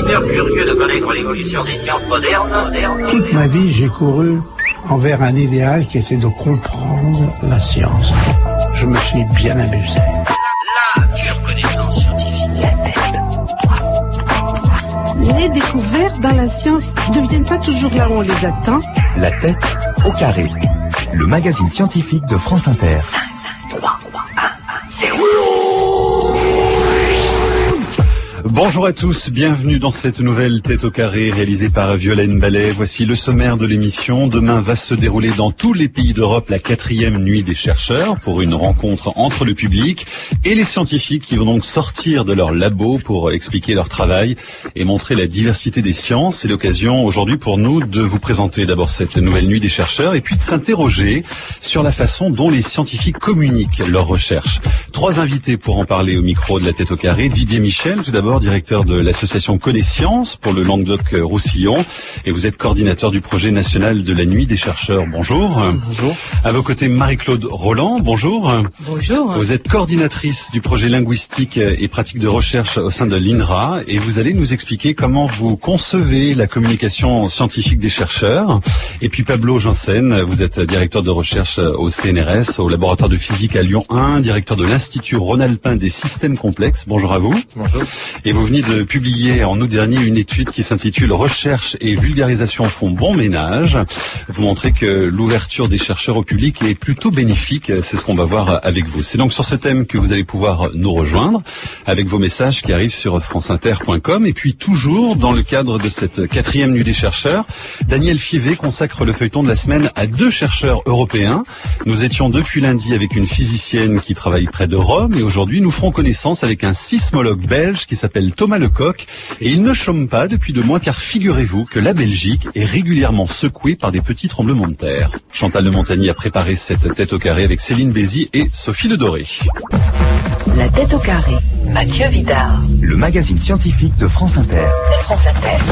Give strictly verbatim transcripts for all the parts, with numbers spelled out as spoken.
auditeur curieux de connaître l'évolution des sciences modernes. modernes Toute ma vie, j'ai couru envers un idéal qui était de comprendre la science. Je me suis bien amusé. La pure connaissance scientifique. La tête. Les découvertes dans la science ne viennent pas toujours là où on les attend. La tête au carré. Le magazine scientifique de France Inter. Bonjour à tous, bienvenue dans cette nouvelle Tête au carré réalisée par Violaine Ballet. Voici le sommaire de l'émission. Demain va se dérouler dans tous les pays d'Europe la quatrième nuit des chercheurs pour une rencontre entre le public et les scientifiques qui vont donc sortir de leur labo pour expliquer leur travail et montrer la diversité des sciences. C'est l'occasion aujourd'hui pour nous de vous présenter d'abord cette nouvelle nuit des chercheurs et puis de s'interroger sur la façon dont les scientifiques communiquent leurs recherches. Trois invités pour en parler au micro de la Tête au carré. Didier Michel, tout d'abord, directeur de l'association Connaiscience pour le Languedoc-Roussillon, et vous êtes coordinateur du projet national de la nuit des chercheurs. Bonjour. Bonjour. À vos côtés, Marie-Claude Roland. Bonjour. Bonjour. Vous êtes coordinatrice du projet linguistique et pratique de recherche au sein de l'I N R A, et vous allez nous expliquer comment vous concevez la communication scientifique des chercheurs. Et puis Pablo Janssen, vous êtes directeur de recherche au C N R S, au laboratoire de physique à Lyon un, directeur de l'Institut Rhône-Alpin des systèmes complexes. Bonjour à vous. Bonjour. Et vous venez de publier en août dernier une étude qui s'intitule « Recherche et vulgarisation font bon ménage ». Vous montrez que l'ouverture des chercheurs au public est plutôt bénéfique. C'est ce qu'on va voir avec vous. C'est donc sur ce thème que vous allez pouvoir nous rejoindre avec vos messages qui arrivent sur franceinter point com. Et puis toujours dans le cadre de cette quatrième nuit des chercheurs, Daniel Fievé consacre le feuilleton de la semaine à deux chercheurs européens. Nous étions depuis lundi avec une physicienne qui travaille près de Rome et aujourd'hui nous ferons connaissance avec un sismologue belge qui s'appelle Thomas Lecoq, et il ne chôme pas depuis deux mois car figurez-vous que la Belgique est régulièrement secouée par des petits tremblements de terre. Chantal de Montagny a préparé cette Tête au carré avec Céline Bézy et Sophie Le Doré. La Tête au carré, Mathieu Vidard. Le magazine scientifique de France Inter. De France Inter.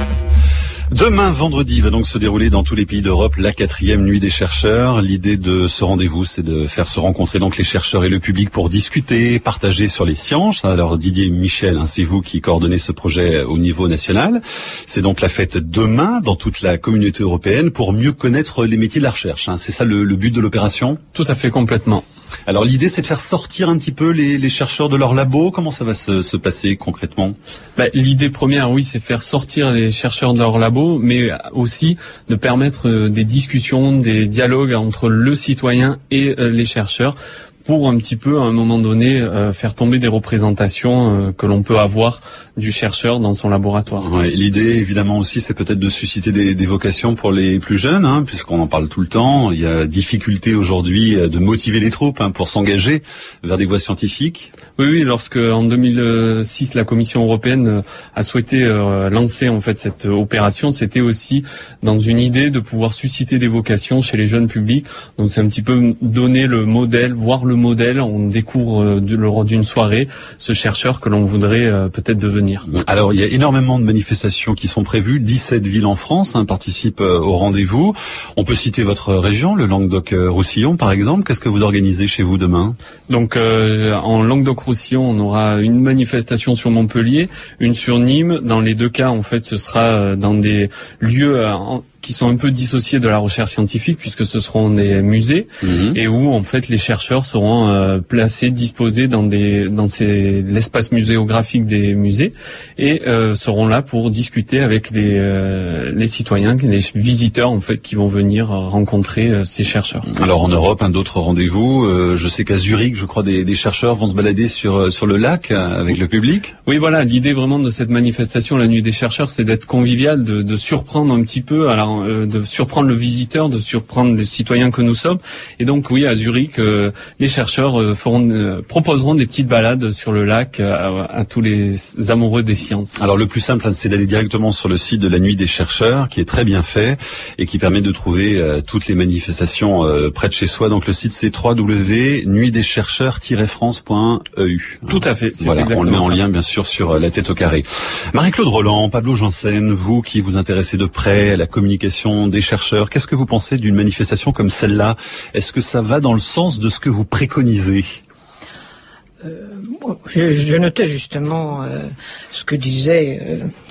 Demain, vendredi, va donc se dérouler dans tous les pays d'Europe la quatrième nuit des chercheurs. L'idée de ce rendez-vous, c'est de faire se rencontrer donc les chercheurs et le public pour discuter, partager sur les sciences. Alors Didier Michel, hein, c'est vous qui coordonnez ce projet au niveau national. C'est donc la fête demain dans toute la communauté européenne pour mieux connaître les métiers de la recherche. Hein. C'est ça le, le but de l'opération ? Tout à fait, complètement. Alors l'idée, c'est de faire sortir un petit peu les, les chercheurs de leur labo. Comment ça va se, se passer concrètement ? Bah, l'idée première, oui, c'est faire sortir les chercheurs de leur labo, mais aussi de permettre euh, des discussions, des dialogues entre le citoyen et euh, les chercheurs, pour un petit peu, à un moment donné, euh, faire tomber des représentations euh, que l'on peut avoir du chercheur dans son laboratoire. Ouais, l'idée, évidemment aussi, c'est peut-être de susciter des, des vocations pour les plus jeunes, hein, puisqu'on en parle tout le temps. Il y a difficulté aujourd'hui de motiver les troupes hein, pour s'engager vers des voies scientifiques. Oui, oui, lorsque en deux mille six, la Commission européenne a souhaité euh, lancer en fait cette opération, c'était aussi dans une idée de pouvoir susciter des vocations chez les jeunes publics. Donc c'est un petit peu donner le modèle, voir le modèle, on découvre euh, lors d'une soirée ce chercheur que l'on voudrait euh, peut-être devenir. Alors il y a énormément de manifestations qui sont prévues, dix-sept villes en France hein, participent euh, au rendez-vous. On peut citer votre région, le Languedoc-Roussillon par exemple. Qu'est-ce que vous organisez chez vous demain ? Donc euh, en Languedoc-Roussillon, on aura une manifestation sur Montpellier, une sur Nîmes. Dans les deux cas, en fait, ce sera dans des lieux en qui sont un peu dissociés de la recherche scientifique puisque ce seront des musées mmh. et où en fait les chercheurs seront euh, placés, disposés dans des dans ces l'espace muséographique des musées et euh, seront là pour discuter avec les euh, les citoyens, les visiteurs en fait qui vont venir rencontrer euh, ces chercheurs. Alors en Europe, un d'autres rendez-vous. Euh, je sais qu'à Zurich, je crois des, des chercheurs vont se balader sur sur le lac avec le public. Oui, voilà, l'idée vraiment de cette manifestation, la nuit des chercheurs, c'est d'être convivial, de, de surprendre un petit peu. Alors de surprendre le visiteur, de surprendre les citoyens que nous sommes. Et donc, oui, à Zurich, euh, les chercheurs euh, feront, euh, proposeront des petites balades sur le lac euh, à, à tous les amoureux des sciences. Alors, le plus simple, hein, c'est d'aller directement sur le site de la Nuit des chercheurs, qui est très bien fait et qui permet de trouver euh, toutes les manifestations euh, près de chez soi. Donc, le site, c'est w w w point nuit des chercheurs tiret france point e u. Tout à fait, c'est voilà, exactement on le met en ça. lien, bien sûr, sur euh, la Tête au carré. Marie-Claude Roland, Pablo Janssen, vous qui vous intéressez de près à la communication des chercheurs, qu'est-ce que vous pensez d'une manifestation comme celle-là ? Est-ce que ça va dans le sens de ce que vous préconisez ? euh, je, je notais justement euh, ce que disait euh,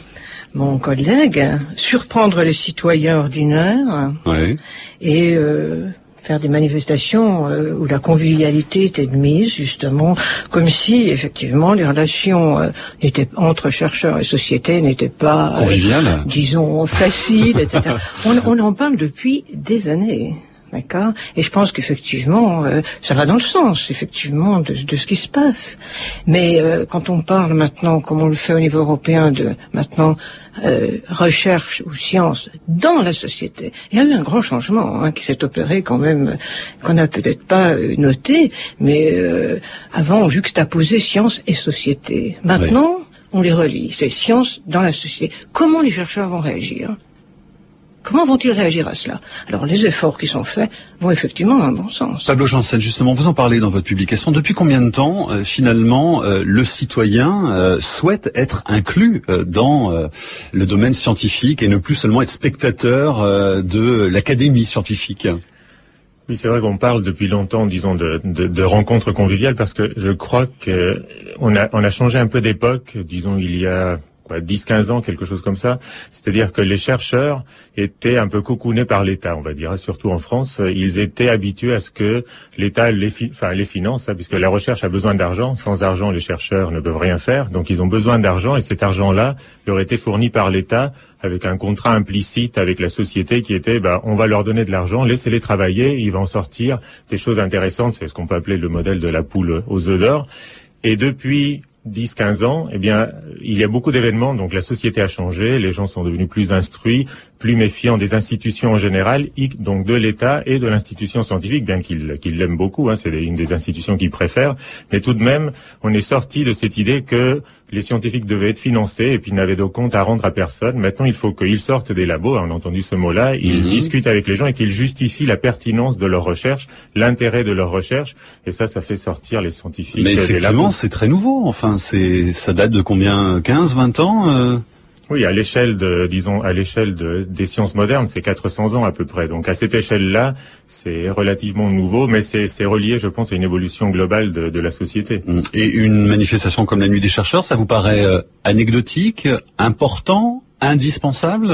mon collègue, surprendre les citoyens ordinaires Ouais. et euh, faire des manifestations euh, où la convivialité était de mise, justement, comme si, effectivement, les relations euh, n'étaient, entre chercheurs et société n'étaient pas, euh, Convivial. disons, faciles, et cetera. on, on en parle depuis des années. D'accord. Et je pense qu'effectivement, euh, ça va dans le sens, effectivement, de, de ce qui se passe. Mais euh, quand on parle maintenant, comme on le fait au niveau européen, de maintenant euh, recherche ou science dans la société, il y a eu un grand changement hein, qui s'est opéré quand même, qu'on n'a peut-être pas euh, noté, mais euh, avant on juxtaposait science et société. Maintenant, oui. on les relie. C'est science dans la société. Comment les chercheurs vont réagir ? Comment vont-ils réagir à cela ? Alors, les efforts qui sont faits vont effectivement dans le bon sens. Pablo Janssen, justement, vous en parlez dans votre publication. Depuis combien de temps, euh, finalement, euh, le citoyen euh, souhaite être inclus euh, dans euh, le domaine scientifique et ne plus seulement être spectateur euh, de l'académie scientifique ? Oui, c'est vrai qu'on parle depuis longtemps, disons, de, de, de rencontres conviviales, parce que je crois que on a, on a changé un peu d'époque, disons, il y a dix quinze ans, quelque chose comme ça. C'est-à-dire que les chercheurs étaient un peu cocoonés par l'État, on va dire, surtout en France. Ils étaient habitués à ce que l'État les, fi- enfin, les finance, hein, puisque la recherche a besoin d'argent. Sans argent, les chercheurs ne peuvent rien faire. Donc, ils ont besoin d'argent, et cet argent-là leur était fourni par l'État avec un contrat implicite avec la société qui était, bah, on va leur donner de l'argent, laissez-les travailler, il va en sortir des choses intéressantes. C'est ce qu'on peut appeler le modèle de la poule aux œufs d'or. Et depuis dix quinze ans, eh bien, il y a beaucoup d'événements, donc la société a changé, les gens sont devenus plus instruits, plus méfiants des institutions en général, donc de l'État et de l'institution scientifique, bien qu'ils qu'ils l'aiment beaucoup, hein, c'est une des institutions qu'ils préfèrent, mais tout de même, on est sorti de cette idée que les scientifiques devaient être financés et puis n'avaient de compte à rendre à personne. Maintenant, il faut qu'ils sortent des labos, on a entendu ce mot-là, ils mmh. discutent avec les gens et qu'ils justifient la pertinence de leur recherche, l'intérêt de leur recherche, et ça, ça fait sortir les scientifiques mais des labos. Mais effectivement, c'est très nouveau, enfin, c'est ça date de combien, quinze, vingt ans euh... Oui, à l'échelle de, disons, à l'échelle de, des sciences modernes, c'est quatre cents ans à peu près. Donc à cette échelle-là, c'est relativement nouveau, mais c'est, c'est relié, je pense, à une évolution globale de, de la société. Et une manifestation comme la Nuit des chercheurs, ça vous paraît euh, anecdotique, important, indispensable ?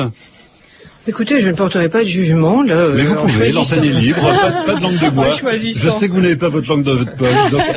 Écoutez, je ne porterai pas de jugement, là. Mais vous euh, pouvez, l'antenne est libre, pas, pas de langue de bois. Je sais que vous n'avez pas votre langue dans votre poche, donc...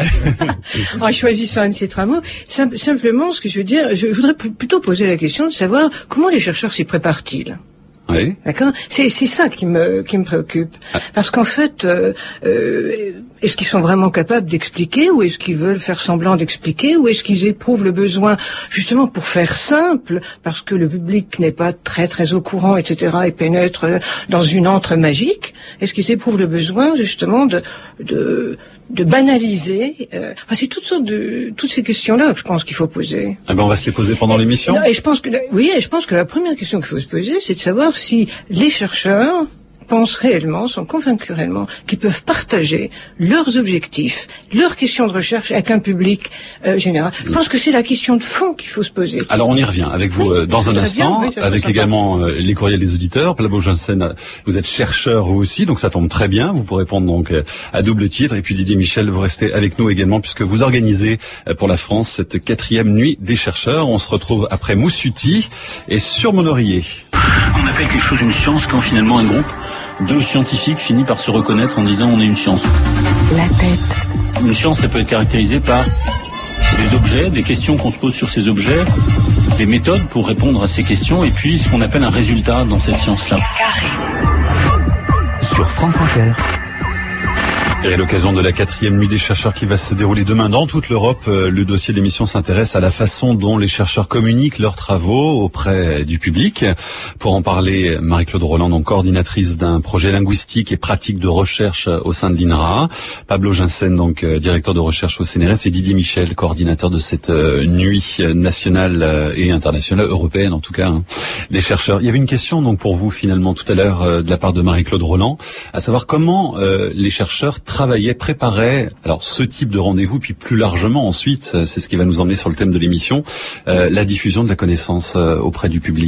En choisissant un de ces trois mots, Sim- simplement, ce que je veux dire, je voudrais p- plutôt poser la question de savoir comment les chercheurs s'y préparent-ils. Oui. D'accord. C'est c'est ça qui me qui me préoccupe, parce qu'en fait, euh, euh, est-ce qu'ils sont vraiment capables d'expliquer, ou est-ce qu'ils veulent faire semblant d'expliquer, ou est-ce qu'ils éprouvent le besoin, justement pour faire simple, parce que le public n'est pas très très au courant, et cetera, et pénètre dans une antre magique. Est-ce qu'ils éprouvent le besoin justement de de de banaliser euh, enfin, c'est toutes sortes de toutes ces questions-là que je pense qu'il faut poser. Ah ben on va se les poser pendant l'émission. Non, et je pense que la, oui, et je pense que la première question qu'il faut se poser, c'est de savoir si les chercheurs pensent réellement, sont convaincus réellement qu'ils peuvent partager leurs objectifs, leurs questions de recherche avec un public euh, général. Je pense que c'est la question de fond qu'il faut se poser. Alors on y revient avec vous oui, euh, dans un instant, bien, oui, avec également euh, les courriels des auditeurs. Pablo Janssen, vous êtes chercheur vous aussi, donc ça tombe très bien. Vous pourrez répondre donc euh, à double titre. Et puis Didier Michel, vous restez avec nous également puisque vous organisez euh, pour la France cette quatrième nuit des chercheurs. On se retrouve après Moussuti et sur mon oreiller. On appelle quelque chose une science quand finalement un groupe de scientifiques finit par se reconnaître en disant on est une science. La tête. Une science, ça peut être caractérisée par des objets, des questions qu'on se pose sur ces objets, des méthodes pour répondre à ces questions, et puis ce qu'on appelle un résultat dans cette science-là. Sur France Inter. Et à l'occasion de la quatrième nuit des chercheurs qui va se dérouler demain dans toute l'Europe, le dossier de l'émission s'intéresse à la façon dont les chercheurs communiquent leurs travaux auprès du public. Pour en parler, Marie-Claude Roland, donc coordinatrice d'un projet linguistique et pratique de recherche au sein de l'I N R A. Pablo Janssen, donc directeur de recherche au C N R S, et Didier Michel, coordinateur de cette nuit nationale et internationale, européenne en tout cas, hein, des chercheurs. Il y avait une question donc pour vous finalement tout à l'heure de la part de Marie-Claude Roland, à savoir comment euh, les chercheurs travaillait, préparait alors ce type de rendez-vous, puis plus largement ensuite, c'est ce qui va nous emmener sur le thème de l'émission, euh, la diffusion de la connaissance euh, auprès du public.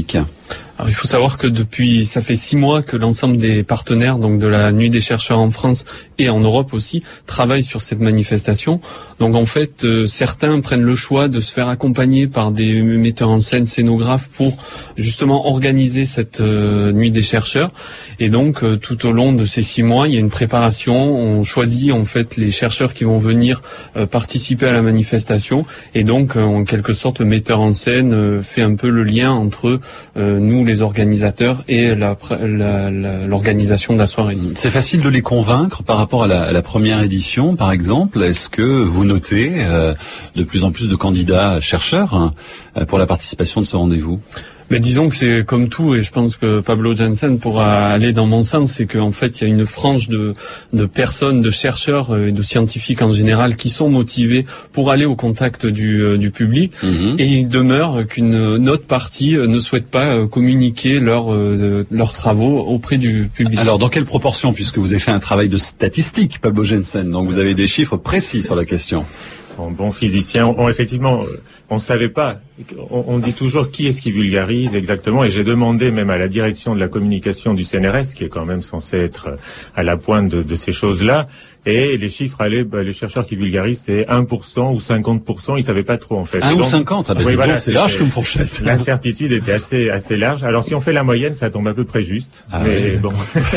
Alors, il faut savoir que depuis, ça fait six mois que l'ensemble des partenaires, donc de la Nuit des chercheurs en France et en Europe aussi, travaillent sur cette manifestation. Donc en fait, euh, certains prennent le choix de se faire accompagner par des metteurs en scène, scénographes pour justement organiser cette euh, Nuit des chercheurs. Et donc euh, tout au long de ces six mois, il y a une préparation. On choisit en fait les chercheurs qui vont venir euh, participer à la manifestation. Et donc euh, en quelque sorte, le metteur en scène euh, fait un peu le lien entre euh, nous, les organisateurs, et la, la, la, l'organisation de la soirée. C'est facile de les convaincre par rapport à la, à la première édition, par exemple. Est-ce que vous notez euh, de plus en plus de candidats chercheurs hein, pour la participation de ce rendez-vous? Mais disons que c'est comme tout, et je pense que Pablo Jensen pourra aller dans mon sens, c'est qu'en fait il y a une frange de, de personnes, de chercheurs et de scientifiques en général qui sont motivés pour aller au contact du, du public, mmh. et il demeure qu'une autre partie ne souhaite pas communiquer leurs leurs travaux auprès du public. Alors dans quelle proportion, puisque vous avez fait un travail de statistique, Pablo Jensen, donc vous avez des chiffres précis sur la question? En bon physicien, on, on, effectivement, on ne savait pas. On, on dit toujours qui est-ce qui vulgarise exactement. Et j'ai demandé même à la direction de la communication du C N R S, qui est quand même censé être à la pointe de, de ces choses-là. Et les chiffres allaient, bah, les chercheurs qui vulgarisent, c'est un pour cent ou cinquante pour cent. Ils savaient pas trop, en fait. un ou cinquante, ah ben, oui, voilà, c'est large comme fourchette. L'incertitude était assez, assez large. Alors, si on fait la moyenne, ça tombe à peu près juste. Ah, mais oui. bon.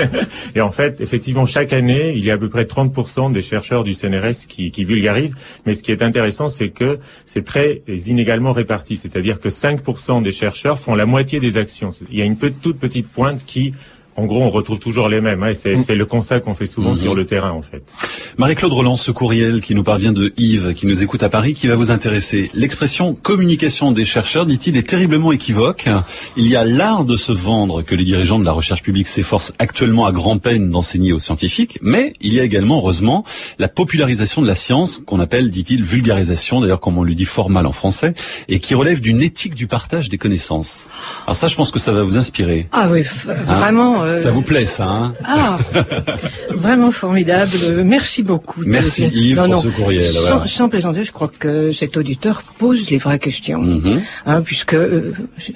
Et en fait, effectivement, chaque année, il y a à peu près trente pour cent des chercheurs du C N R S qui, qui vulgarisent. Mais ce qui est intéressant, c'est que c'est très inégalement réparti. C'est-à-dire que cinq pour cent des chercheurs font la moitié des actions. Il y a une pe- toute petite pointe qui, en gros, on retrouve toujours les mêmes. Hein, et c'est, c'est le constat qu'on fait souvent mmh. sur le terrain, en fait. Marie-Claude Roland, ce courriel qui nous parvient de Yves, qui nous écoute à Paris, qui va vous intéresser. L'expression communication des chercheurs, dit-il, est terriblement équivoque. Il y a l'art de se vendre que les dirigeants de la recherche publique s'efforcent actuellement à grand-peine d'enseigner aux scientifiques, mais il y a également, heureusement, la popularisation de la science, qu'on appelle, dit-il, vulgarisation, d'ailleurs comme on lui dit fort mal en français, et qui relève d'une éthique du partage des connaissances. Alors ça, je pense que ça va vous inspirer. Ah oui, f- vraiment... Hein euh... Ça vous plaît, ça, hein? Ah, vraiment formidable. Merci beaucoup. Merci Yves non, pour non. ce courriel. Sans, voilà. sans plaisanter, je crois que cet auditeur pose les vraies questions, mm-hmm. hein, puisque euh,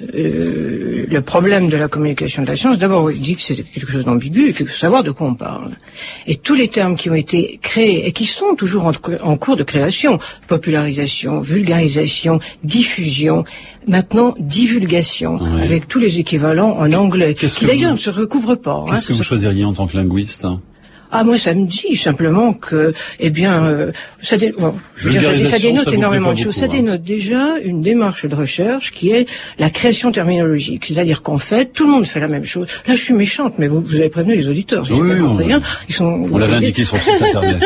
euh, le problème de la communication de la science, d'abord, il dit que c'est quelque chose d'ambigu. Il faut savoir de quoi on parle. Et tous les termes qui ont été créés et qui sont toujours en, en cours de création, popularisation, vulgarisation, diffusion, maintenant divulgation, oui. avec tous les équivalents en anglais, Qu'est-ce qui d'ailleurs vous... ne se recouvrent pas. Qu'est-ce hein, que vous ça... choisiriez en tant que linguiste? Ah, moi, ça me dit simplement que, eh bien, euh, ça, dé... bon, je veux dire, ça, ça dénote ça énormément de choses. Beaucoup, ça hein. dénote déjà une démarche de recherche qui est la création terminologique. C'est-à-dire qu'en fait, tout le monde fait la même chose. Là, je suis méchante, mais vous, vous avez prévenu les auditeurs. Oui, oui, on, rien. Ils sont, on l'avait indiqué sur le site internet.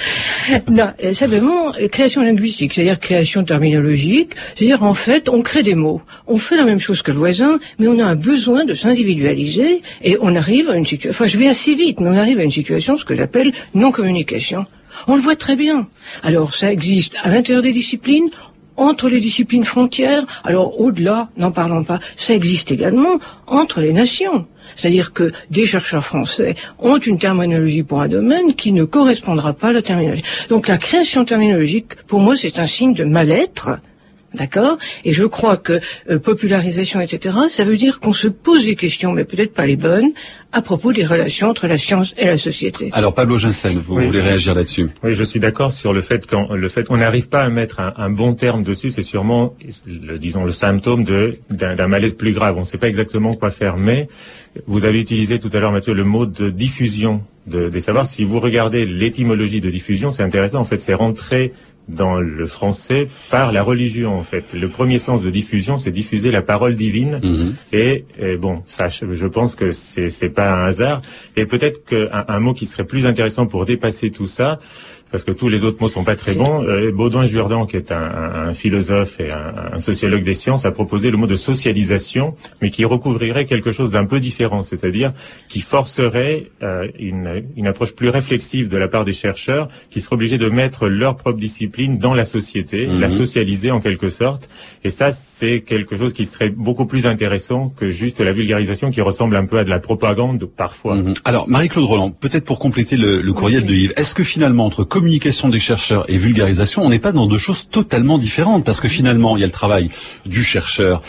Non, simplement, création linguistique, c'est-à-dire création terminologique. C'est-à-dire, en fait, on crée des mots. On fait la même chose que le voisin, mais on a un besoin de s'individualiser et on arrive à une situation, enfin, je vais assez vite, mais on arrive à une situation ce que j'appelle non-communication. On le voit très bien. Alors, ça existe à l'intérieur des disciplines, entre les disciplines frontières, alors au-delà, n'en parlons pas, ça existe également entre les nations. C'est-à-dire que des chercheurs français ont une terminologie pour un domaine qui ne correspondra pas à la terminologie. Donc la création terminologique, pour moi, c'est un signe de mal-être. D'accord? Et je crois que euh, popularisation, et cetera, ça veut dire qu'on se pose des questions, mais peut-être pas les bonnes, à propos des relations entre la science et la société. Alors Pablo Jensen, vous oui. voulez réagir là-dessus? Oui, je suis d'accord sur le fait qu'on le fait qu'on n'arrive pas à mettre un, un bon terme dessus, c'est sûrement, le, disons, le symptôme de d'un, d'un malaise plus grave. On ne sait pas exactement quoi faire, mais vous avez utilisé tout à l'heure, Mathieu, le mot de diffusion de, des savoirs. Si vous regardez l'étymologie de diffusion, c'est intéressant. En fait, c'est rentré dans le français par la religion, en fait. Le premier sens de diffusion, c'est diffuser la parole divine. Mmh. Et, et bon, ça, je pense que c'est, c'est pas un hasard. Et peut-être qu'un un mot qui serait plus intéressant pour dépasser tout ça, parce que tous les autres mots sont pas très bons. Euh, Baudouin-Jourdan, qui est un, un, un philosophe et un, un sociologue des sciences, a proposé le mot de socialisation, mais qui recouvrirait quelque chose d'un peu différent, c'est-à-dire qui forcerait euh, une, une approche plus réflexive de la part des chercheurs, qui seraient obligés de mettre leur propre discipline dans la société, mmh. la socialiser en quelque sorte. Et ça, c'est quelque chose qui serait beaucoup plus intéressant que juste la vulgarisation, qui ressemble un peu à de la propagande parfois. Mmh. Alors, Marie-Claude Roland, peut-être pour compléter le, le courriel okay. de Yves, est-ce que finalement, entre communication des chercheurs et vulgarisation, on n'est pas dans deux choses totalement différentes, parce que finalement, il y a le travail du chercheur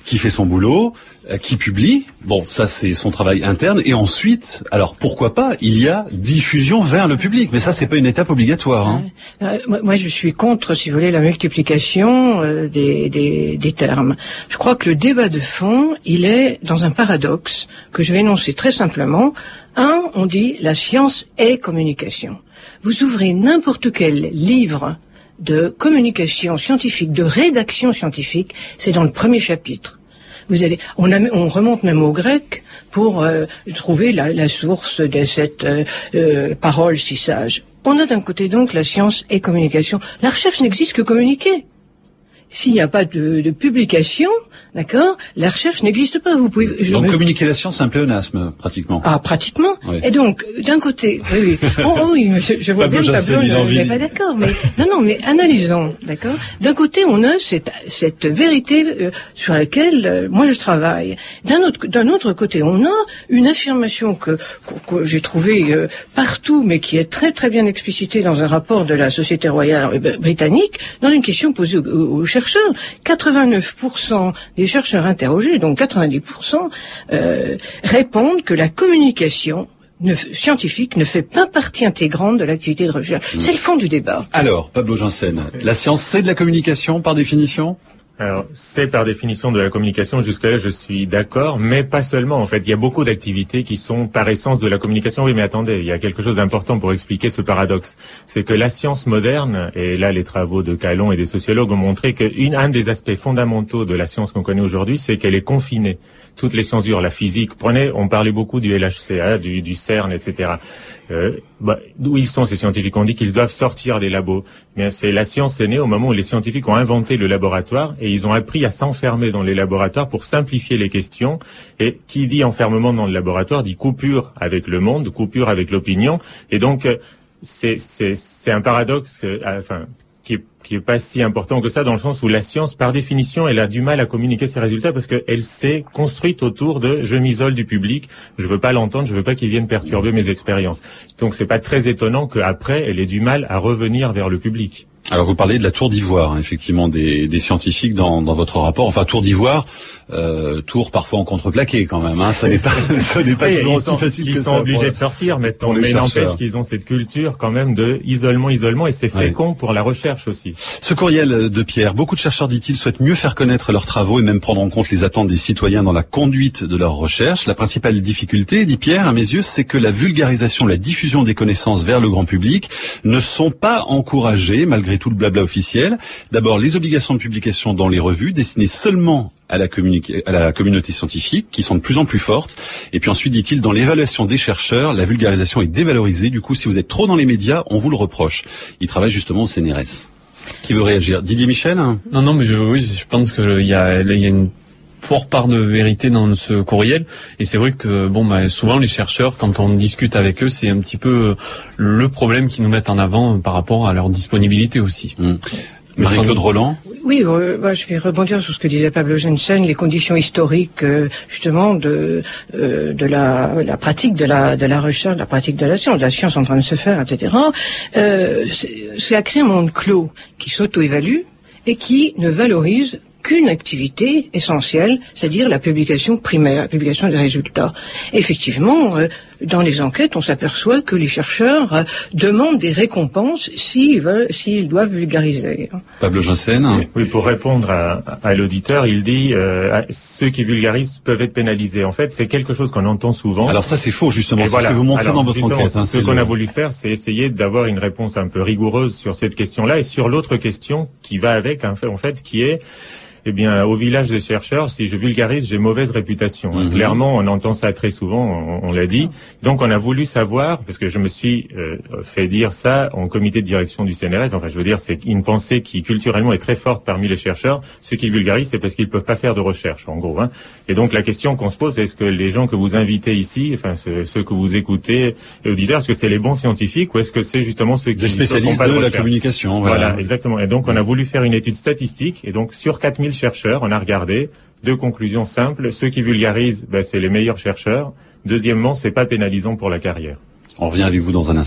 qui fait son boulot, euh, qui publie. Bon, ça c'est son travail interne. Et ensuite, alors pourquoi pas, il y a diffusion vers le public. Mais ça, c'est pas une étape obligatoire. Hein. Euh, moi, je suis contre, si vous voulez, la multiplication euh, des, des, des termes. Je crois que le débat de fond, il est dans un paradoxe que je vais énoncer très simplement. Un, on dit la science est communication. Vous ouvrez n'importe quel livre de communication scientifique, de rédaction scientifique, c'est dans le premier chapitre. Vous avez, on, a, on remonte même au grec pour euh, trouver la, la source de cette euh, euh, parole si sage. On a d'un côté donc la science et communication. La recherche n'existe que communiquer. S'il n'y a pas de, de publication, d'accord, la recherche n'existe pas. Vous pouvez. Je donc me... communiquer la science, c'est un pléonasme pratiquement. Ah, pratiquement. Oui. Et donc, d'un côté, oui, oui, oh, oh, oui je, je vois Pablo bien que Pablo n'est pas d'accord, mais non, non, mais analysons, d'accord. D'un côté, on a cette cette vérité euh, sur laquelle euh, moi je travaille. D'un autre d'un autre côté, on a une affirmation que que, que j'ai trouvée euh, partout, mais qui est très très bien explicitée dans un rapport de la Société royale britannique, dans une question posée aux, aux chercheurs. quatre-vingt-neuf pour cent des chercheurs interrogés, donc quatre-vingt-dix pour cent, euh, répondent que la communication ne, scientifique ne fait pas partie intégrante de l'activité de recherche. Mmh. C'est le fond du débat. Alors, Pablo Janssen, la science, c'est de la communication par définition ? Alors, c'est par définition de la communication, jusque-là je suis d'accord, mais pas seulement en fait. Il y a beaucoup d'activités qui sont par essence de la communication. Oui, mais attendez, il y a quelque chose d'important pour expliquer ce paradoxe. C'est que la science moderne, et là les travaux de Calon et des sociologues ont montré qu'un des aspects fondamentaux de la science qu'on connaît aujourd'hui, c'est qu'elle est confinée. Toutes les sciences dures, la physique, prenez, on parlait beaucoup du L H C A, du, du CERN, et cetera. Euh, bah, d'où ils sont ces scientifiques? On dit qu'ils doivent sortir des labos. Mais c'est la science est née au moment où les scientifiques ont inventé le laboratoire et ils ont appris à s'enfermer dans les laboratoires pour simplifier les questions. Et qui dit enfermement dans le laboratoire dit coupure avec le monde, coupure avec l'opinion. Et donc c'est c'est c'est un paradoxe, euh, enfin qui est qui est pas si important que ça, dans le sens où la science, par définition, elle a du mal à communiquer ses résultats parce qu'elle s'est construite autour de « je m'isole du public, je veux pas l'entendre, je veux pas qu'il vienne perturber mes expériences ». Donc c'est pas très étonnant qu'après, elle ait du mal à revenir vers le public. Alors vous parlez de la tour d'ivoire, hein, effectivement, des, des scientifiques dans, dans votre rapport. Enfin, tour d'ivoire, euh, tour parfois en contreplaqué quand même. Hein, ça n'est pas, ça n'est pas oui, toujours aussi sont, facile ils que ça. Ils sont obligés de sortir maintenant, mais n'empêche qu'ils ont cette culture quand même de isolement, isolement, et c'est fécond oui. pour la recherche aussi. Ce courriel de Pierre, beaucoup de chercheurs, dit-il, souhaitent mieux faire connaître leurs travaux et même prendre en compte les attentes des citoyens dans la conduite de leurs recherches. La principale difficulté, dit Pierre, à mes yeux, c'est que la vulgarisation, la diffusion des connaissances vers le grand public ne sont pas encouragées malgré tout le blabla officiel. D'abord, les obligations de publication dans les revues destinées seulement à la, à la communauté scientifique, qui sont de plus en plus fortes. Et puis ensuite, dit-il, dans l'évaluation des chercheurs, la vulgarisation est dévalorisée. Du coup, si vous êtes trop dans les médias, on vous le reproche. Il travaille justement au C N R S. Qui veut réagir? Didier Michel? Non, non, mais je, oui, je pense qu'il y a, il y a une forte part de vérité dans ce courriel, et c'est vrai que bon, bah, souvent les chercheurs, quand on discute avec eux, c'est un petit peu le problème qu'ils nous mettent en avant par rapport à leur disponibilité aussi. Mmh. Marie-Claude Roland. Oui, euh, bah, je vais rebondir sur ce que disait Pablo Janssen, les conditions historiques euh, justement de euh, de la, la pratique de la de la recherche, de la pratique de la science, de la science en train de se faire, et cetera. Euh, c'est à créer un monde clos qui s'auto-évalue et qui ne valorise qu'une activité essentielle, c'est-à-dire la publication primaire, la publication des résultats. Effectivement, euh, dans les enquêtes, on s'aperçoit que les chercheurs euh, demandent des récompenses s'ils veulent, s'ils doivent vulgariser. Pablo Janssen. Oui, pour répondre à, à l'auditeur, il dit euh, ceux qui vulgarisent peuvent être pénalisés. En fait, c'est quelque chose qu'on entend souvent. Alors ça, c'est faux justement. C'est voilà. ce que vous montrez Alors, dans votre enquête. Hein, ce qu'on le... a voulu faire, c'est essayer d'avoir une réponse un peu rigoureuse sur cette question-là et sur l'autre question qui va avec, en fait, qui est eh bien, au village des chercheurs, si je vulgarise, j'ai mauvaise réputation. Mmh. Clairement, on entend ça très souvent, on, on l'a dit. Donc, on a voulu savoir, parce que je me suis euh, fait dire ça en comité de direction du C N R S, enfin, je veux dire, c'est une pensée qui, culturellement, est très forte parmi les chercheurs. Ceux qui vulgarisent, c'est parce qu'ils peuvent pas faire de recherche, en gros. Hein. Et donc, la question qu'on se pose, c'est est-ce que les gens que vous invitez ici, enfin, ceux, ceux que vous écoutez, les auditeurs, est-ce que c'est les bons scientifiques ou est-ce que c'est justement ceux qui des spécialistes font pas de, de la recherche. communication? Voilà. Voilà, exactement. Et donc, on a voulu faire une étude statistique, et donc, sur quatre mille chercheurs, on a regardé deux conclusions simples. Ceux qui vulgarisent, ben, c'est les meilleurs chercheurs. Deuxièmement, c'est pas pénalisant pour la carrière. On revient avec vous dans un instant.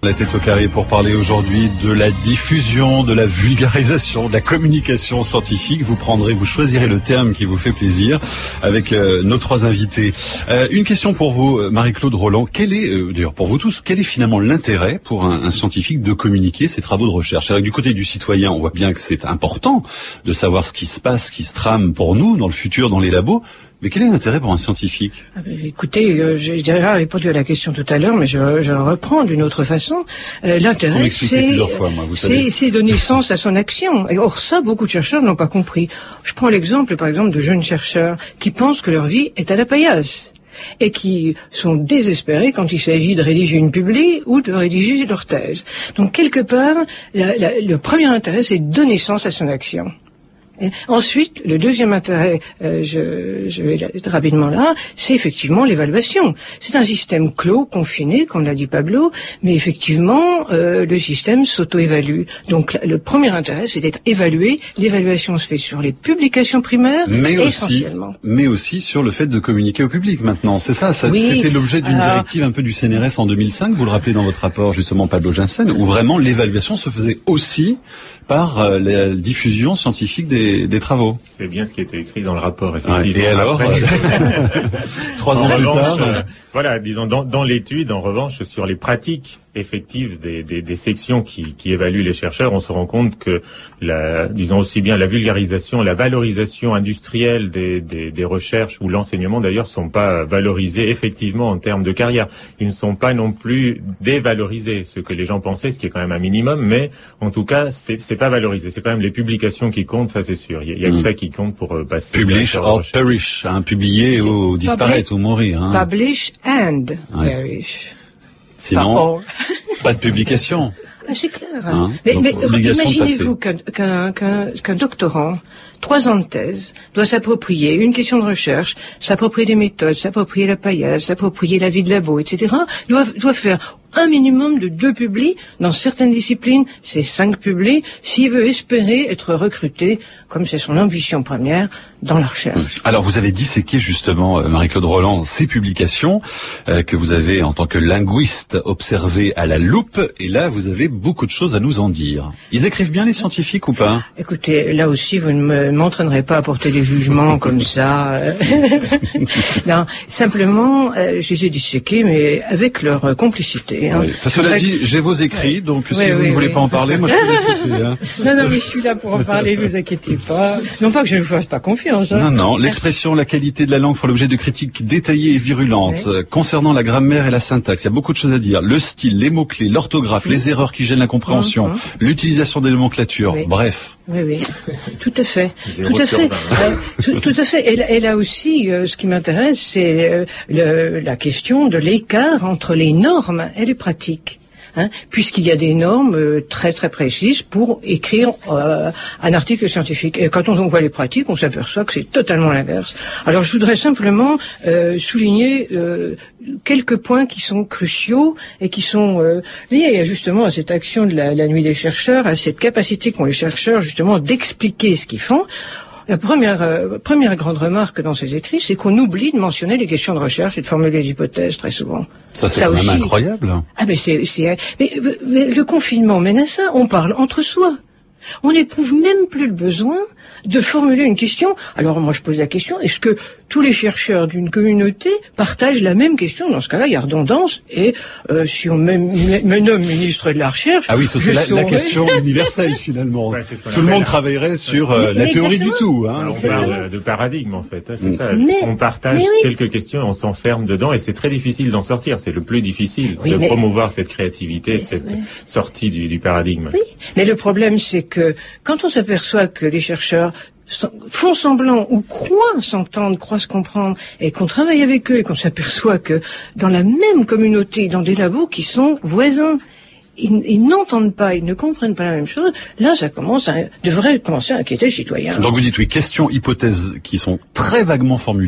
La tête au carré pour parler aujourd'hui de la diffusion, de la vulgarisation, de la communication scientifique. Vous prendrez, vous choisirez le terme qui vous fait plaisir avec euh, nos trois invités. Euh, une question pour vous, Marie-Claude Roland. Quel est, euh, d'ailleurs pour vous tous, quel est finalement l'intérêt pour un, un scientifique de communiquer ses travaux de recherche? C'est vrai que du côté du citoyen, on voit bien que c'est important de savoir ce qui se passe, ce qui se trame pour nous dans le futur, dans les labos. Mais quel est l'intérêt pour un scientifique? ah ben, Écoutez, euh, j'ai déjà répondu à la question tout à l'heure, mais je, je reprends d'une autre façon. Euh, l'intérêt, c'est, fois, moi, vous c'est, c'est donner sens à son action. Et or ça, beaucoup de chercheurs n'ont pas compris. Je prends l'exemple, par exemple, de jeunes chercheurs qui pensent que leur vie est à la paillasse et qui sont désespérés quand il s'agit de rédiger une publi ou de rédiger leur thèse. Donc, quelque part, la, la, le premier intérêt, c'est de donner sens à son action. Et ensuite, le deuxième intérêt, euh, je, je vais être rapidement là, c'est effectivement l'évaluation. C'est un système clos, confiné, comme l'a dit Pablo, mais effectivement, euh, le système s'auto-évalue. Donc, le premier intérêt, c'est d'être évalué. L'évaluation se fait sur les publications primaires, mais essentiellement. Aussi, mais aussi sur le fait de communiquer au public maintenant. C'est ça, ça oui, c'était l'objet d'une alors, directive un peu du C N R S en deux mille cinq, vous le rappelez dans votre rapport, justement, Pablo Janssen, où vraiment l'évaluation se faisait aussi par euh, la diffusion scientifique des, des travaux. C'est bien ce qui était écrit dans le rapport, effectivement. Ouais, et alors, trois ans plus tard, euh, voilà, disons dans, dans l'étude, en revanche, sur les pratiques effectives des, des, des sections qui, qui évaluent les chercheurs, on se rend compte que, la, disons aussi bien la vulgarisation, la valorisation industrielle des, des, des recherches ou l'enseignement d'ailleurs sont pas valorisés effectivement en termes de carrière. Ils ne sont pas non plus dévalorisés, ce que les gens pensaient, ce qui est quand même un minimum, mais en tout cas, c'est, c'est pas valorisé. C'est quand même les publications qui comptent, ça c'est sûr. Il y a, il y a que mmh. ça qui compte pour euh, passer. Publish or perish, hein, publier ou disparaître ou mourir. Hein. Publish and ouais. perish. Sinon, pas de publication. Ah, c'est clair. Hein, mais, mais imaginez-vous qu'un, qu'un, qu'un, qu'un doctorant, trois ans de thèse, doit s'approprier une question de recherche, s'approprier des méthodes, s'approprier la paillasse, s'approprier la vie de labo, et cetera, doit, doit faire un minimum de deux publis. Dans certaines disciplines, c'est cinq publis, s'il veut espérer être recruté, comme c'est son ambition première, dans la recherche. Alors, vous avez disséqué justement, Marie-Claude Roland, ces publications euh, que vous avez, en tant que linguiste, observées à la loupe, et là, vous avez beaucoup de choses à nous en dire. Ils écrivent bien, les scientifiques, ou pas? Écoutez, là aussi, vous ne me, m'entraînerez pas à porter des jugements comme ça. Non, simplement, euh, je les ai disséqués, mais avec leur complicité. Hein. Oui. Enfin, cela dit, j'ai vos écrits, donc oui, si oui, vous oui, ne voulez oui. pas en parler, moi je peux les citer. Hein. Non, non, mais je suis là pour en parler, ne vous inquiétez pas. Non pas que je ne vous fasse pas confiance. Hein. Non, non, l'expression, la qualité de la langue font l'objet de critiques détaillées et virulentes. Oui. Concernant la grammaire et la syntaxe, il y a beaucoup de choses à dire. Le style, les mots-clés, l'orthographe, oui. les erreurs qui gênent la compréhension, oui. l'utilisation des nomenclatures, oui. bref. Oui, oui, tout à fait, tout à fait, euh, tout, tout à fait. Et, et là aussi, euh, ce qui m'intéresse, c'est euh, le, la question de l'écart entre les normes et les pratiques. Hein, puisqu'il y a des normes euh, très très précises pour écrire euh, un article scientifique. Et quand on voit les pratiques, on s'aperçoit que c'est totalement l'inverse. Alors je voudrais simplement euh, souligner euh, quelques points qui sont cruciaux et qui sont euh, liés justement à cette action de la, la nuit des chercheurs, à cette capacité qu'ont les chercheurs justement d'expliquer ce qu'ils font. La première, euh, première grande remarque dans ces écrits, c'est qu'on oublie de mentionner les questions de recherche et de formuler des hypothèses très souvent. Ça, c'est Ça quand aussi, même incroyable. Ah, mais c'est, c'est, mais, mais le confinement mène à ça. On parle entre soi. On n'éprouve même plus le besoin de formuler une question. Alors moi je pose la question, est-ce que tous les chercheurs d'une communauté partagent la même question? Dans ce cas-là, il y a redondance et euh, si on me, me nomme ministre de la Recherche... Ah oui, ce serait la, saurais... la question universelle finalement. Ouais, tout le monde la... travaillerait sur euh, mais, la mais théorie exactement. du tout. Hein, Alors, on parle de paradigme en fait, hein, c'est mm. ça. Mais, on partage oui. quelques questions, on s'enferme dedans et c'est très difficile d'en sortir. C'est le plus difficile oui, de mais... promouvoir cette créativité, mais, cette oui. sortie du, du paradigme. Oui, mais le problème c'est que quand on s'aperçoit que les chercheurs font semblant ou croient s'entendre, croient se comprendre, et qu'on travaille avec eux et qu'on s'aperçoit que dans la même communauté, dans des labos qui sont voisins, ils, ils n'entendent pas, ils ne comprennent pas la même chose, là ça commence à, devrait commencer à inquiéter le citoyen. Donc vous dites oui, questions, hypothèses qui sont très vaguement formulées,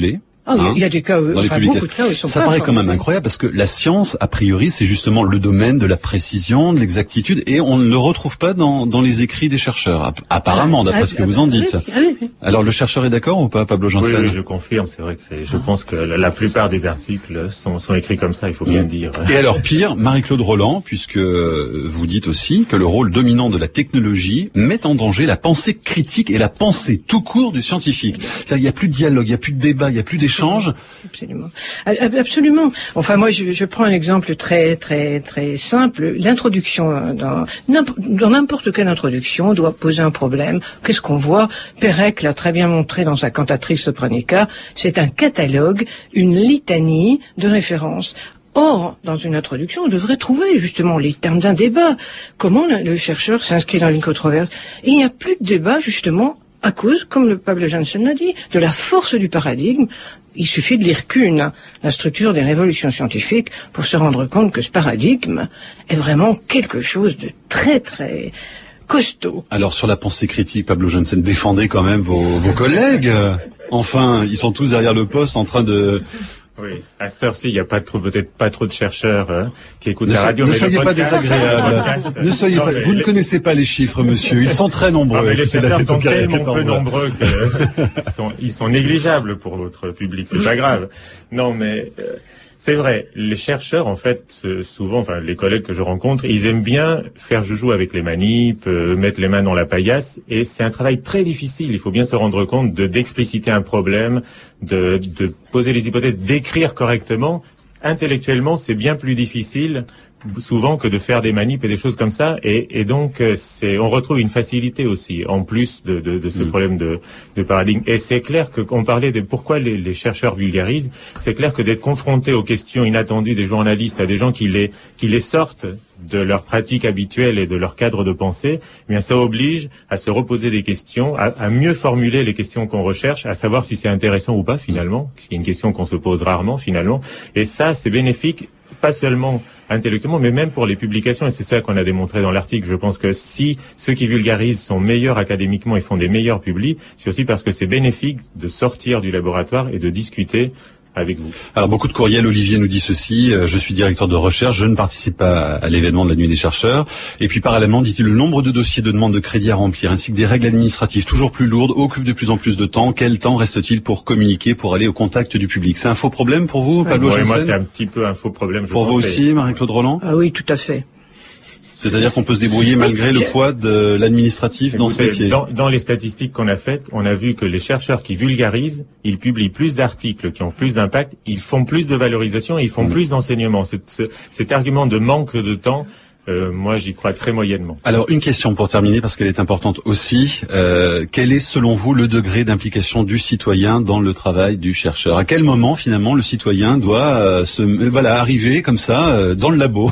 Ah, il hein, y a des cas, dans enfin, les beaucoup de cas où ils sont Ça pas paraît quand même formés. incroyable parce que la science, a priori, c'est justement le domaine de la précision, de l'exactitude, et on ne le retrouve pas dans, dans les écrits des chercheurs, apparemment, d'après Ah, ce que ah, vous en ah, dites. oui, ah, oui, oui. Alors le chercheur est d'accord ou pas, Pablo Oui, Janssen? oui, je confirme. C'est vrai que c'est. Je pense que la plupart des articles sont, sont écrits comme ça. Il faut bien Mmh. dire. Et alors pire, Marie-Claude Roland, puisque vous dites aussi que le rôle dominant de la technologie met en danger la pensée critique et la pensée tout court du scientifique. C'est-à-dire, il n'y a plus de dialogue, il n'y a plus de débat, il n'y a plus d'échange. Absolument. Absolument. Enfin, moi, je, je prends un exemple très, très, très simple. L'introduction dans dans n'importe quelle introduction doit poser un problème. Qu'est-ce qu'on voit? Pérec l'a très bien montré dans sa Cantatrice Sopranica. C'est un catalogue, une litanie de références. Or, dans une introduction, on devrait trouver justement les termes d'un débat. Comment le chercheur s'inscrit dans une controverse? Et il n'y a plus de débat, justement, à cause, comme le Pablo Janssen l'a dit, de la force du paradigme. Il suffit de lire qu'une, la structure des révolutions scientifiques, pour se rendre compte que ce paradigme est vraiment quelque chose de très, très costaud. Alors sur la pensée critique, Pablo Janssen, défendez quand même vos, vos collègues. Enfin, ils sont tous derrière le poste en train de... Oui, à cette heure-ci, il n'y a pas trop, peut-être pas trop de chercheurs hein, qui écoutent Ne, la so- radio. ne mais le soyez pas podcast- désagréable. le podcast- Ne soyez Non, pas. mais Vous ne les- connaissez pas les chiffres, monsieur. Ils sont très nombreux. Ah, mais les Écoutez, la chercheurs tête au sont carré à tellement peu quatorze heures. nombreux qu'ils sont, ils sont négligeables pour votre public. C'est pas grave. Non, mais euh, c'est vrai. Les chercheurs, en fait, euh, souvent, enfin, les collègues que je rencontre, ils aiment bien faire joujou avec les manips, euh, mettre les mains dans la paillasse, et c'est un travail très difficile. Il faut bien se rendre compte de d'expliciter un problème, de, de poser les hypothèses, d'écrire correctement. Intellectuellement, c'est bien plus difficile souvent que de faire des manips et des choses comme ça, et, et donc euh, c'est, on retrouve une facilité aussi en plus de, de, de ce mmh. problème de, de paradigme. Et c'est clair que on parlait de pourquoi les, les chercheurs vulgarisent. C'est clair que d'être confronté aux questions inattendues des journalistes, à des gens qui les qui les sortent de leur pratique habituelle et de leur cadre de pensée, eh bien ça oblige à se reposer des questions, à, à mieux formuler les questions qu'on recherche, à savoir si c'est intéressant ou pas finalement, c'est une question qu'on se pose rarement finalement. Et ça, c'est bénéfique pas seulement intellectuellement, mais même pour les publications, et c'est ça qu'on a démontré dans l'article. Je pense que si ceux qui vulgarisent sont meilleurs académiquement et font des meilleurs publis, c'est aussi parce que c'est bénéfique de sortir du laboratoire et de discuter avec vous. Alors beaucoup de courriels, Olivier nous dit ceci, euh, je suis directeur de recherche, je ne participe pas à l'événement de la nuit des chercheurs. Et puis parallèlement, dit-il, le nombre de dossiers de demande de crédit à remplir, ainsi que des règles administratives toujours plus lourdes, occupent de plus en plus de temps. Quel temps reste-t-il pour communiquer, pour aller au contact du public? C'est un faux problème pour vous, Pablo ouais, Janssen? Moi, c'est un petit peu un faux problème. Je pour pense, vous aussi, Marie-Claude Roland? Ah oui, tout à fait. C'est-à-dire qu'on peut se débrouiller malgré le poids de l'administratif dans ce métier. Dans, dans les statistiques qu'on a faites, on a vu que les chercheurs qui vulgarisent, ils publient plus d'articles qui ont plus d'impact, ils font plus de valorisation et ils font mmh. plus d'enseignement. Cet, ce, cet argument de manque de temps, euh, moi j'y crois très moyennement. Alors une question pour terminer parce qu'elle est importante aussi. Euh, quel est selon vous le degré d'implication du citoyen dans le travail du chercheur? À quel moment finalement le citoyen doit euh, se euh, voilà arriver comme ça euh, dans le labo?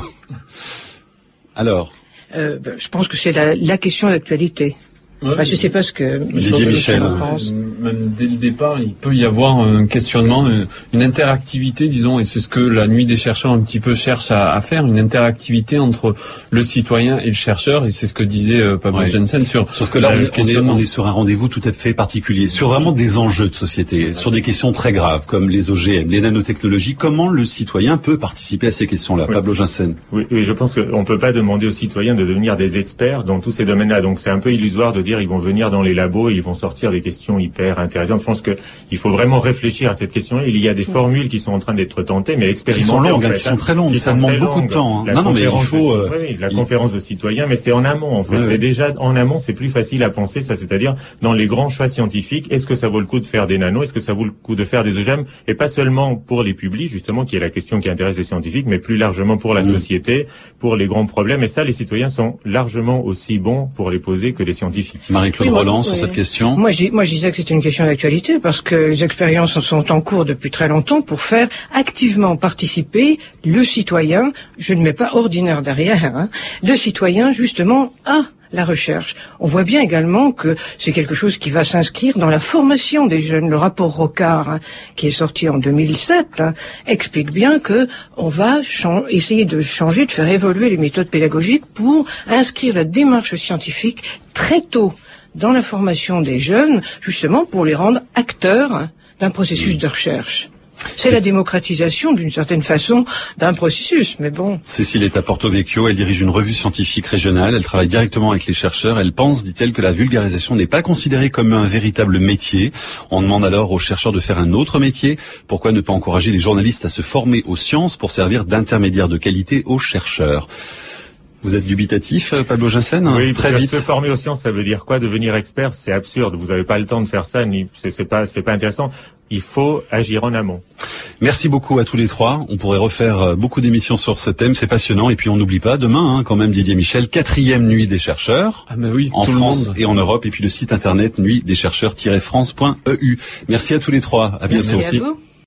Alors, euh, je pense que c'est la, la question d'actualité. Ouais, enfin, je sais pas ce que Didier Michel pense. Même dès le départ, il peut y avoir un questionnement, une interactivité, disons, et c'est ce que la nuit des chercheurs un petit peu cherche à, à faire, une interactivité entre le citoyen et le chercheur, et c'est ce que disait euh, Pablo ouais. Janssen sur. Sauf que là, on, on, est, on est sur un rendez-vous tout à fait particulier, sur vraiment des enjeux de société, sur des questions très graves comme les O G M, les nanotechnologies. Comment le citoyen peut participer à ces questions-là, oui. Pablo Janssen? Oui, oui, je pense qu'on ne peut pas demander aux citoyens de devenir des experts dans tous ces domaines-là. Donc c'est un peu illusoire de dire ils vont venir dans les labos et ils vont sortir des questions hyper intéressantes. Je pense que il faut vraiment réfléchir à cette question. Il y a des formules qui sont en train d'être tentées, mais expérimentées. Qui sont longues, en fait, qui sont très longues. Qui ça demande beaucoup longues. de temps. Hein. La non, non, mais il faut. De, euh, oui, la il... conférence de citoyens, mais c'est en amont. En fait, oui, c'est oui. déjà en amont, c'est plus facile à penser. Ça, c'est-à-dire dans les grands choix scientifiques. Est-ce que ça vaut le coup de faire des nanos? Est-ce que ça vaut le coup de faire des O G M? Et pas seulement pour les publics, justement, qui est la question qui intéresse les scientifiques, mais plus largement pour la mmh. société, pour les grands problèmes. Et ça, les citoyens sont largement aussi bons pour les poser que les scientifiques. Marie-Claude oui, Roland, oui. sur cette question. Moi, je, moi, je disais que c'était une question d'actualité parce que les expériences sont en cours depuis très longtemps pour faire activement participer le citoyen, je ne mets pas ordinaire derrière, hein, le citoyen justement à la recherche. On voit bien également que c'est quelque chose qui va s'inscrire dans la formation des jeunes. Le rapport Rocard, hein, qui est sorti en deux mille sept, hein, explique bien que on va essayer de changer, de faire évoluer les méthodes pédagogiques pour inscrire la démarche scientifique très tôt dans la formation des jeunes, justement pour les rendre acteurs d'un processus de recherche. C'est la démocratisation, d'une certaine façon, d'un processus, mais bon. Cécile est à Porto Vecchio, elle dirige une revue scientifique régionale, elle travaille directement avec les chercheurs, elle pense, dit-elle, que la vulgarisation n'est pas considérée comme un véritable métier. On demande alors aux chercheurs de faire un autre métier. Pourquoi ne pas encourager les journalistes à se former aux sciences pour servir d'intermédiaires de qualité aux chercheurs ? Vous êtes dubitatif, Pablo Janssen? Oui, très vite. Se former aux sciences, ça veut dire quoi? Devenir expert, c'est absurde. Vous n'avez pas le temps de faire ça, ni c'est, c'est pas, c'est pas intéressant. Il faut agir en amont. Merci beaucoup à tous les trois. On pourrait refaire beaucoup d'émissions sur ce thème, c'est passionnant. Et puis on n'oublie pas, demain, hein, quand même, Didier Michel, quatrième nuit des chercheurs. Ah bah oui, en tout France le monde. Et en Europe. Et puis le site internet nuit des chercheurs tiret france point e u. Merci à tous les trois. À bientôt. Merci à vous.